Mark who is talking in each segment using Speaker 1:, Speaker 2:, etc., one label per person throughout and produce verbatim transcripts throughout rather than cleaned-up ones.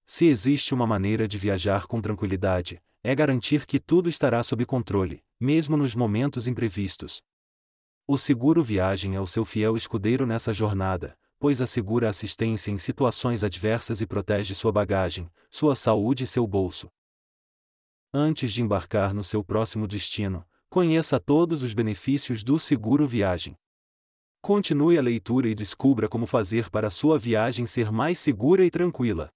Speaker 1: se existe uma maneira de viajar com tranquilidade, é garantir que tudo estará sob controle, mesmo nos momentos imprevistos. O seguro viagem é o seu fiel escudeiro nessa jornada, pois assegura assistência em situações adversas e protege sua bagagem, sua saúde e seu bolso. Antes de embarcar no seu próximo destino, conheça todos os benefícios do seguro viagem. Continue a leitura e descubra como fazer para sua viagem ser mais segura e tranquila.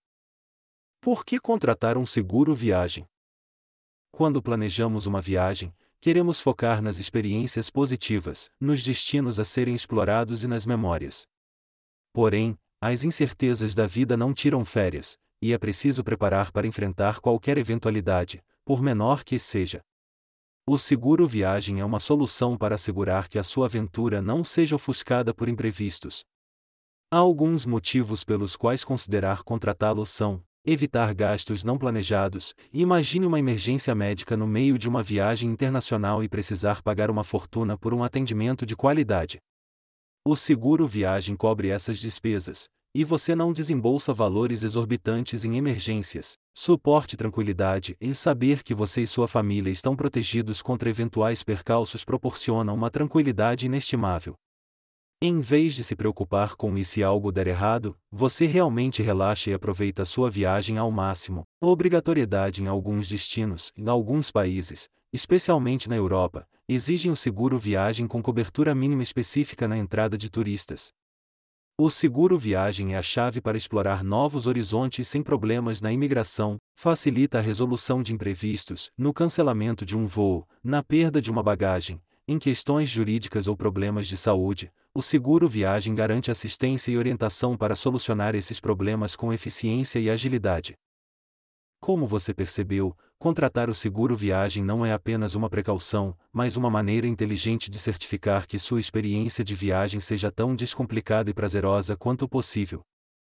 Speaker 1: Por que contratar um seguro viagem? Quando planejamos uma viagem, queremos focar nas experiências positivas, nos destinos a serem explorados e nas memórias. Porém, as incertezas da vida não tiram férias, e é preciso preparar para enfrentar qualquer eventualidade, por menor que seja. O seguro viagem é uma solução para assegurar que a sua aventura não seja ofuscada por imprevistos. Há alguns motivos pelos quais considerar contratá-lo são: evitar gastos não planejados. Imagine uma emergência médica no meio de uma viagem internacional e precisar pagar uma fortuna por um atendimento de qualidade. O seguro viagem cobre essas despesas, e você não desembolsa valores exorbitantes em emergências. Suporte tranquilidade e saber que você e sua família estão protegidos contra eventuais percalços proporciona uma tranquilidade inestimável. Em vez de se preocupar com e se algo der errado, você realmente relaxa e aproveita sua viagem ao máximo. Obrigatoriedade em alguns destinos, em alguns países, especialmente na Europa, exigem o seguro viagem com cobertura mínima específica na entrada de turistas. O seguro viagem é a chave para explorar novos horizontes sem problemas na imigração, facilita a resolução de imprevistos, no cancelamento de um voo, na perda de uma bagagem, em questões jurídicas ou problemas de saúde. O seguro viagem garante assistência e orientação para solucionar esses problemas com eficiência e agilidade. Como você percebeu, contratar o seguro viagem não é apenas uma precaução, mas uma maneira inteligente de certificar que sua experiência de viagem seja tão descomplicada e prazerosa quanto possível.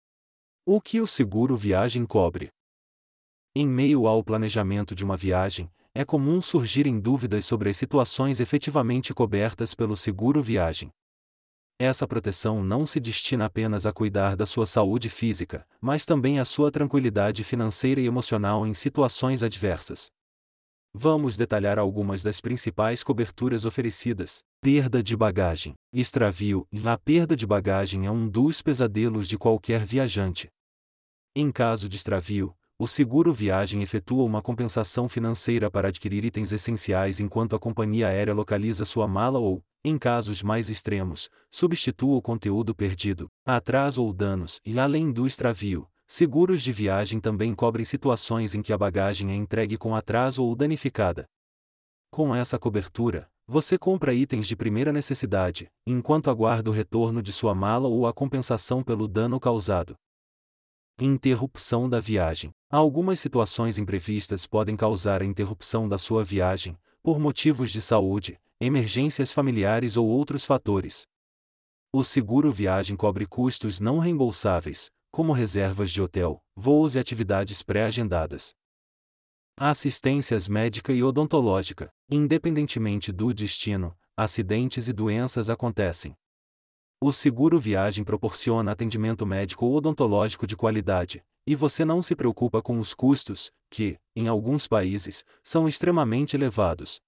Speaker 1: O que o seguro viagem cobre? Em meio ao planejamento de uma viagem, é comum surgirem dúvidas sobre as situações efetivamente cobertas pelo seguro viagem. Essa proteção não se destina apenas a cuidar da sua saúde física, mas também à sua tranquilidade financeira e emocional em situações adversas. Vamos detalhar algumas das principais coberturas oferecidas. Perda de bagagem. Extravio. A perda de bagagem é um dos pesadelos de qualquer viajante. Em caso de extravio, o seguro viagem efetua uma compensação financeira para adquirir itens essenciais enquanto a companhia aérea localiza sua mala ou, em casos mais extremos, substitua o conteúdo perdido, atraso ou danos. E além do extravio, seguros de viagem também cobrem situações em que a bagagem é entregue com atraso ou danificada. Com essa cobertura, você compra itens de primeira necessidade, enquanto aguarda o retorno de sua mala ou a compensação pelo dano causado. Interrupção da viagem. Algumas situações imprevistas podem causar a interrupção da sua viagem, por motivos de saúde, emergências familiares ou outros fatores. O seguro viagem cobre custos não reembolsáveis, como reservas de hotel, voos e atividades pré-agendadas. Assistências médica e odontológica. Independentemente do destino, acidentes e doenças acontecem. O seguro viagem proporciona atendimento médico ou odontológico de qualidade, e você não se preocupa com os custos, que, em alguns países, são extremamente elevados.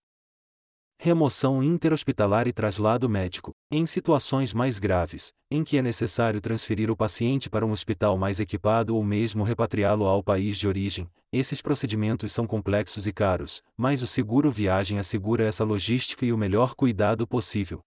Speaker 1: Remoção interhospitalar e traslado médico. Em situações mais graves, em que é necessário transferir o paciente para um hospital mais equipado ou mesmo repatriá-lo ao país de origem, esses procedimentos são complexos e caros, mas o seguro viagem assegura essa logística e o melhor cuidado possível.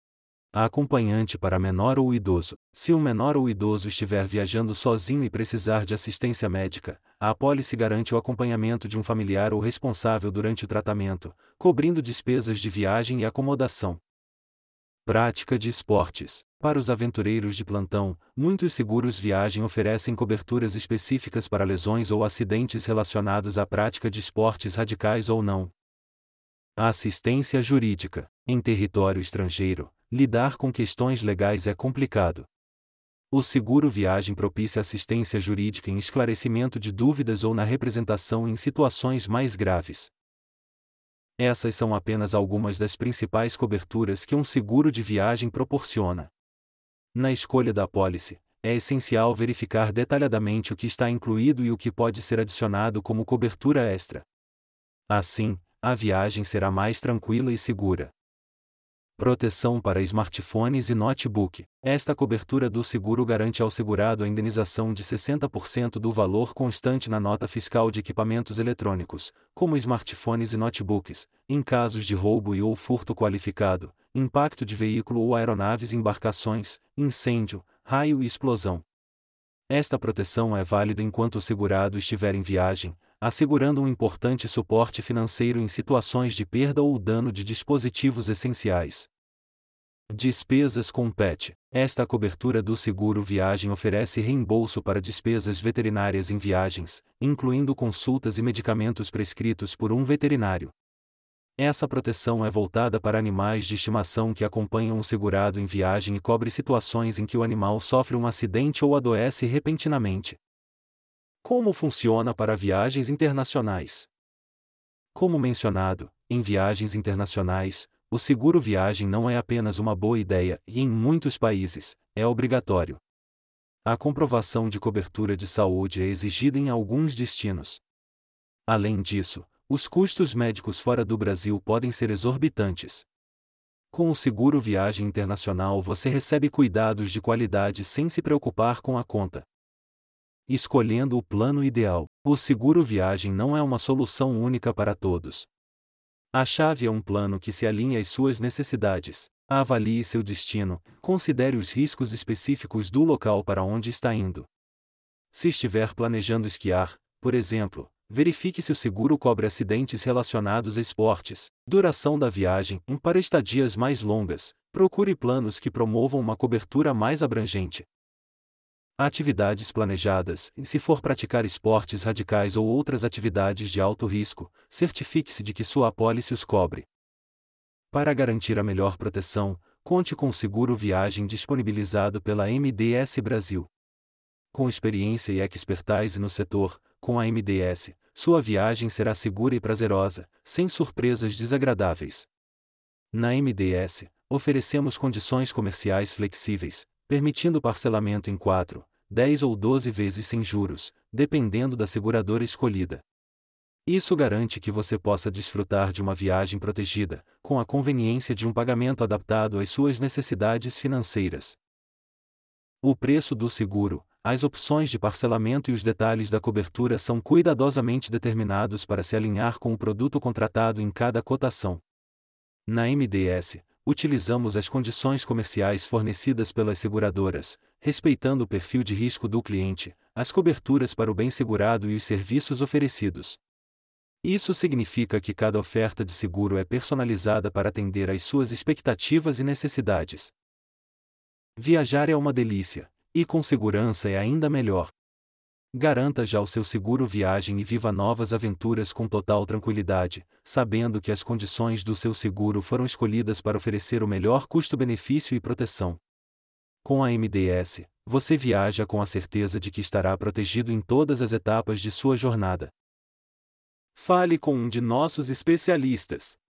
Speaker 1: A acompanhante para menor ou idoso. Se um menor ou idoso estiver viajando sozinho e precisar de assistência médica, a apólice garante o acompanhamento de um familiar ou responsável durante o tratamento, cobrindo despesas de viagem e acomodação. Prática de esportes. Para os aventureiros de plantão, muitos seguros viagem oferecem coberturas específicas para lesões ou acidentes relacionados à prática de esportes radicais ou não. A assistência jurídica. Em território estrangeiro, lidar com questões legais é complicado. O seguro viagem propicia assistência jurídica em esclarecimento de dúvidas ou na representação em situações mais graves. Essas são apenas algumas das principais coberturas que um seguro de viagem proporciona. Na escolha da apólice, é essencial verificar detalhadamente o que está incluído e o que pode ser adicionado como cobertura extra. Assim, a viagem será mais tranquila e segura. Proteção para smartphones e notebook. Esta cobertura do seguro garante ao segurado a indenização de sessenta por cento do valor constante na nota fiscal de equipamentos eletrônicos, como smartphones e notebooks, em casos de roubo e ou furto qualificado, impacto de veículo ou aeronaves e embarcações, incêndio, raio e explosão. Esta proteção é válida enquanto o segurado estiver em viagem, assegurando um importante suporte financeiro em situações de perda ou dano de dispositivos essenciais. Despesas com P E T. Esta cobertura do seguro viagem oferece reembolso para despesas veterinárias em viagens, incluindo consultas e medicamentos prescritos por um veterinário. Essa proteção é voltada para animais de estimação que acompanham o segurado em viagem e cobre situações em que o animal sofre um acidente ou adoece repentinamente. Como funciona para viagens internacionais? Como mencionado, em viagens internacionais, o seguro viagem não é apenas uma boa ideia e, em muitos países, é obrigatório. A comprovação de cobertura de saúde é exigida em alguns destinos. Além disso, os custos médicos fora do Brasil podem ser exorbitantes. Com o seguro viagem internacional você recebe cuidados de qualidade sem se preocupar com a conta. Escolhendo o plano ideal. O seguro viagem não é uma solução única para todos. A chave é um plano que se alinhe às suas necessidades. Avalie seu destino, considere os riscos específicos do local para onde está indo. Se estiver planejando esquiar, por exemplo, verifique se o seguro cobre acidentes relacionados a esportes. Duração da viagem. Para estadias mais longas, procure planos que promovam uma cobertura mais abrangente. Atividades planejadas. Se for praticar esportes radicais ou outras atividades de alto risco, certifique-se de que sua apólice os cobre. Para garantir a melhor proteção, conte com o seguro viagem disponibilizado pela M D S Brasil. Com experiência e expertise no setor, com a M D S, sua viagem será segura e prazerosa, sem surpresas desagradáveis. Na M D S, oferecemos condições comerciais flexíveis, permitindo parcelamento em quatro, dez ou doze vezes sem juros, dependendo da seguradora escolhida. Isso garante que você possa desfrutar de uma viagem protegida, com a conveniência de um pagamento adaptado às suas necessidades financeiras. O preço do seguro, as opções de parcelamento e os detalhes da cobertura são cuidadosamente determinados para se alinhar com o produto contratado em cada cotação. Na M D S, utilizamos as condições comerciais fornecidas pelas seguradoras, respeitando o perfil de risco do cliente, as coberturas para o bem segurado e os serviços oferecidos. Isso significa que cada oferta de seguro é personalizada para atender às suas expectativas e necessidades. Viajar é uma delícia, e com segurança é ainda melhor. Garanta já o seu seguro viagem e viva novas aventuras com total tranquilidade, sabendo que as condições do seu seguro foram escolhidas para oferecer o melhor custo-benefício e proteção. Com a M D S, você viaja com a certeza de que estará protegido em todas as etapas de sua jornada. Fale com um de nossos especialistas.